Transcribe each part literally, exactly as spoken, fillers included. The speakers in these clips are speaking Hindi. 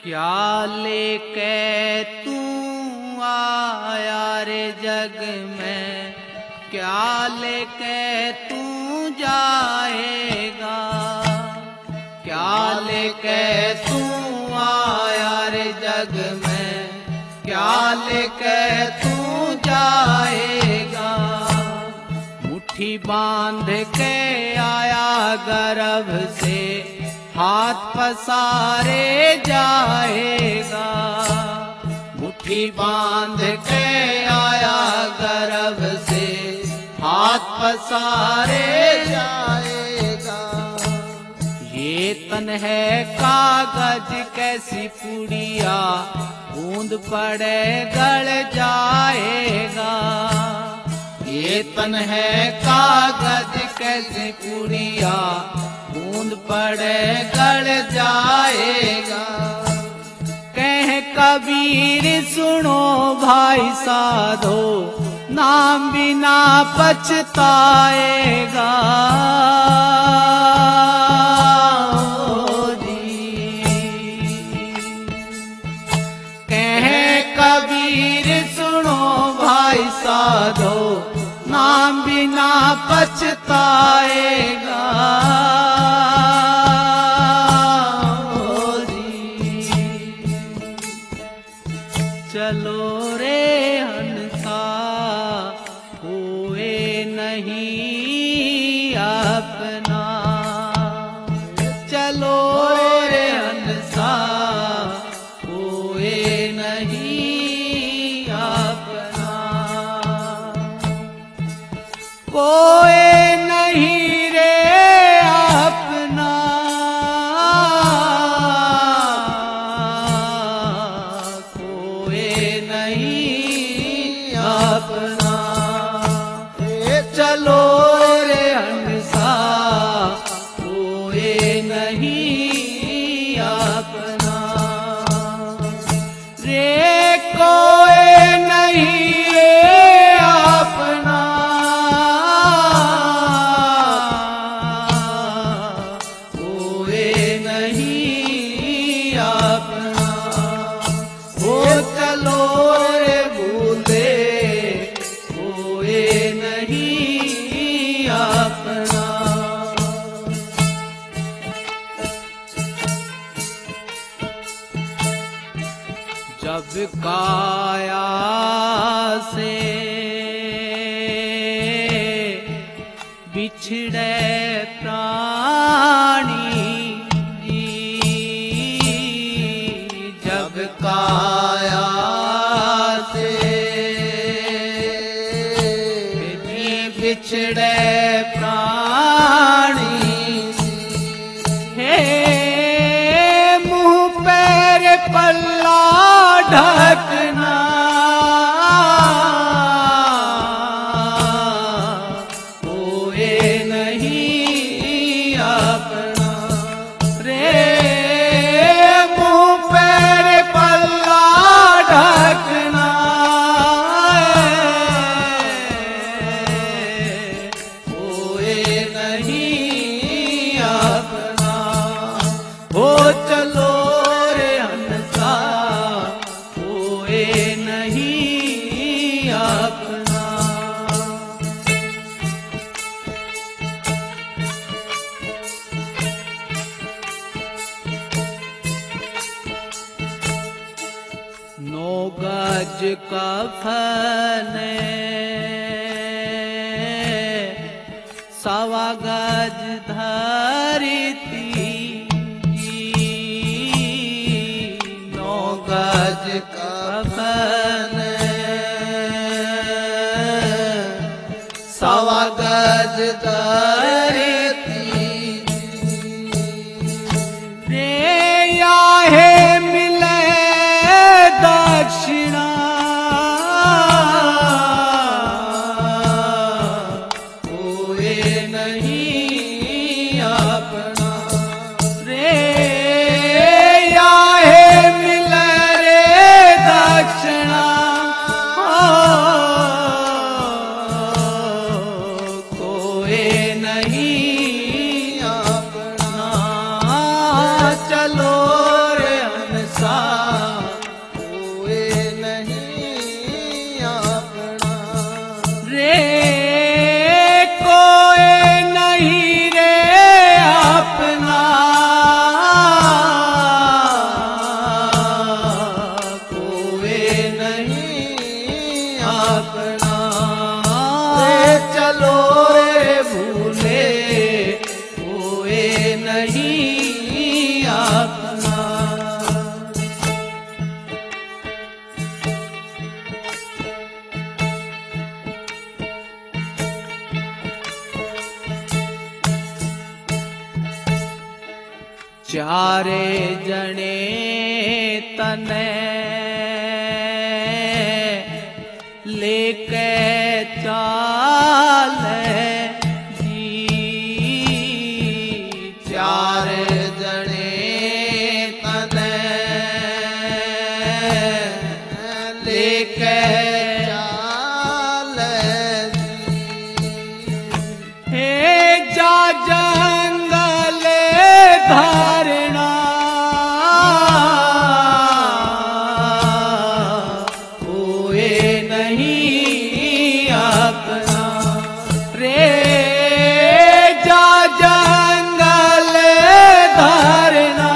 क्या लेके तू आया रे जग में, क्या लेके तू जाएगा, क्या लेके तू आया रे जग में, क्या लेके तू जाएगा। मुट्ठी बांध के आया गर्भ से, हाथ पसारे जाएगा। मुट्ठी बांध के आया गर्भ से, हाथ पसारे जाएगा। ये तन है कागज कैसी पुड़िया, बूंद पड़े गल जाएगा। ये तन है कागज कैसी पुड़िया, बूंद पड़े गल जाएगा। कह कबीर सुनो भाई साधो, नाम बिना पछताएगा। कह कबीर सुनो भाई साधो, नाम बिना पछताएगा। चलो रे हंसा कोई नहीं अपना, चलो रे हंसा कोई नहीं अपना। कोई नहीं रे अपना, अपना। चलो रे हंसा कोई नहीं अपना, रे कोई नहीं रे अपना। कोई नहीं अपना, वो चलो रे भूले नहीं अपना। जब काया से बिछड़े प्राणी जी, जब काया से बिछड़े प्राणी, हे मुंह पैर पल्ला ढकना। कोई नहीं अपना, रे मुंह पैर पल्ला ढकना। हो चलो रे हंसा कोई नहीं अपना। नौ गज कफन सवा गज धरती, गज कफन सवा गज धरती, रे आहे मिले दक्षिणा। अपना। चारे जने तने लेके चाले जी, चार जने तने लेके चाले जी। हे जा जंगल धारणा कोई नहीं अपना रे, जा जंगल धारणा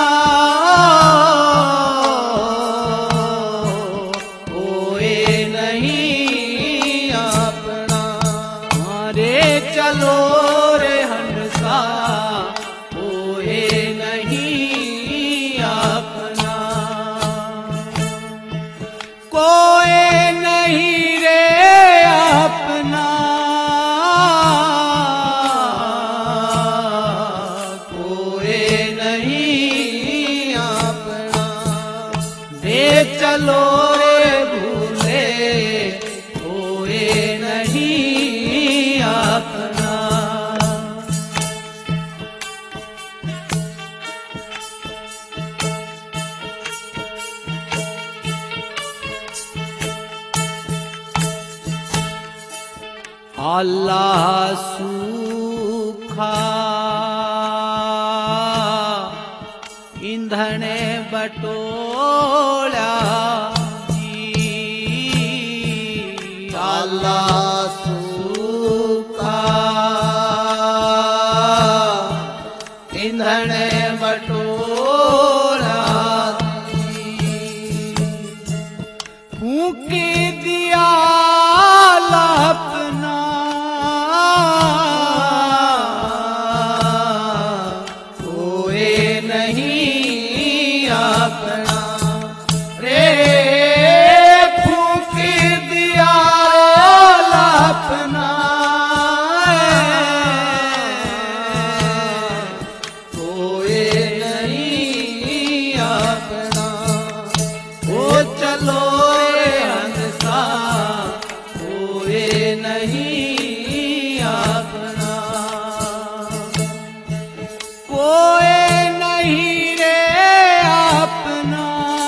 कोई नहीं अपना। रे चलो रे हंसा कोई नहीं अपना, कोई नहीं रे अपना, कोई नहीं अपना। रे चलो रे भूले कोई नहीं अपना। अल्लाह सूखा ईंधन बटोला जी, अल्लाह सूखा ईंधन बटोला जी। फूंक दिया अपना कोई नहीं अपना रे, फूंक दिया अपना कोई नहीं अपना। ओ चलो रे हंसा कोई नहीं अपना, कोई नहीं रे अपना,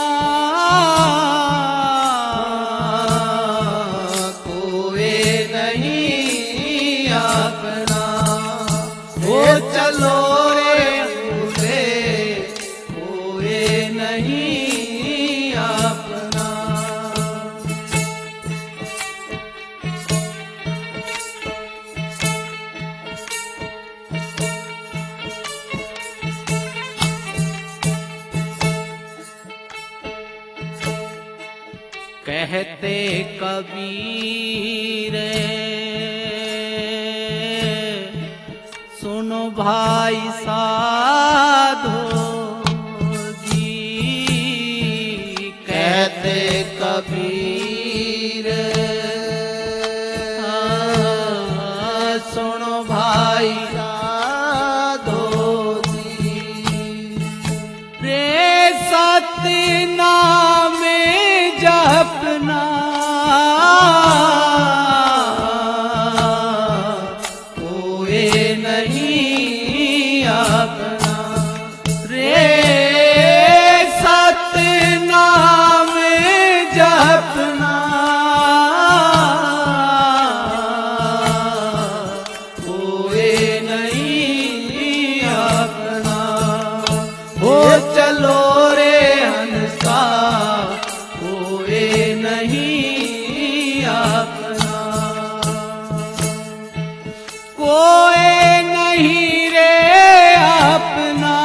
कोई नहीं अपना। ओ चलो रे भूले कोई नहीं अपना। कहते कबीर सुनो भाई साधो जी, कहते कबीर सुनो भाई साधो जी। रे सतनाम जपना कोई नहीं अपना रे, सतनाम जपना कोई नहीं अपना। हो चलो रे हंसा कोई नहीं अपना, कोई नहीं रे अपना,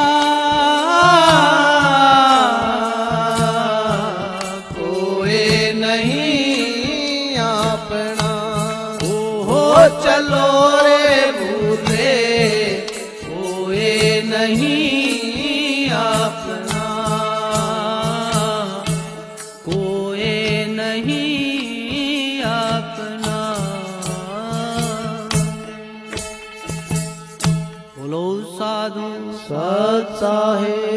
कोई नहीं अपना। हो चलो रे भूले कोई नहीं अपना, कोई नहीं अपना। बोलो साधु सत साहिब